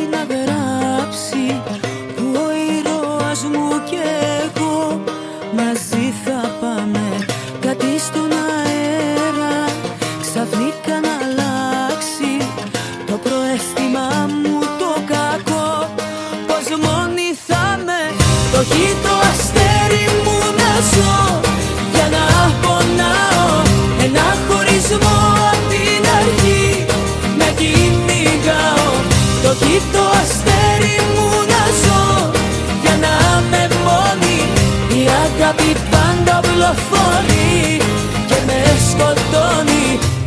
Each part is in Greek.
να γράψει που ο ήρωας μου κι εγώ μαζί θα πάμε. Κάτι στον αέρα ξαφνικά να αλλάξει το προαίσθημα μου το κακό. Πως μόνη θα με το έχει το αστέρι μου να ζω για να πονάω ένα χωρισμό απ' την αρχή. Με κυνηγάω το έχει το αστέρι μου να ζω για να είμαι μόνη. Η αγάπη πάντα οπλοφορεί και με σκοτώνει.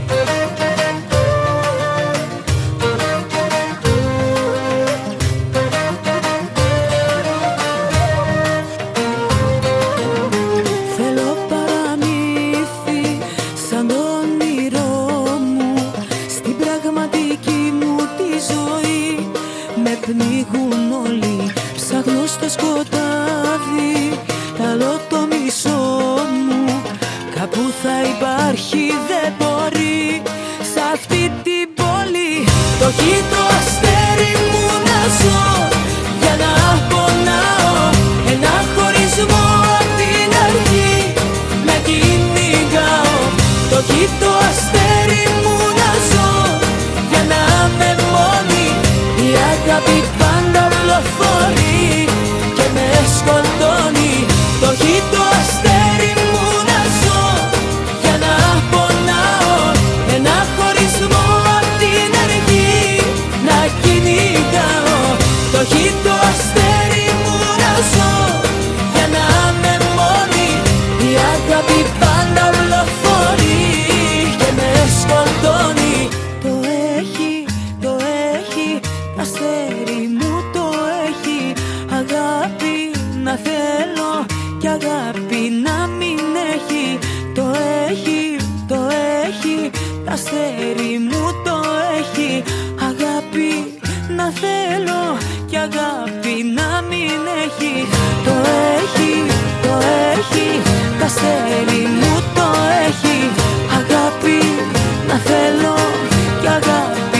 Θέλω παραμύθι σαν το όνειρό μου στην πραγματική μου τη ζωή. Με πνίγουν όλοι, ψάχνω στο σκοτάδι άλλο το μισό μου. Κάπου θα υπάρχει, δεν μπορεί σ' αυτή την πόλη το έχει το αστέρι μου να ζω για να πονάω ένα χωρισμό απ' την αρχή. Με κυνηγάω το έχει το αστέρι μου να ζω για να είμαι μόνη. Η αγάπη πάντα οπλοφορεί και με σκοτώνει. Το έχει το αστέρι μου να ζω για να πονάω ένα χωρισμό απ' την αρχή. Να κυνηγάω το έχει το αστέρι μου να ζω για να είμαι μόνη. Η αγάπη πάντα οπλοφορεί και με σκοτώνει. Το έχει, το αστέρι μου το έχει. Αγάπη να θέλω κι αγάπη να μην έχει. Το έχει, το αστέρι μου το έχει. Αγάπη να θέλω κι αγάπη να μην έχει. Το έχει, το αστέρι μου το έχει. Αγάπη να θέλω κι αγάπη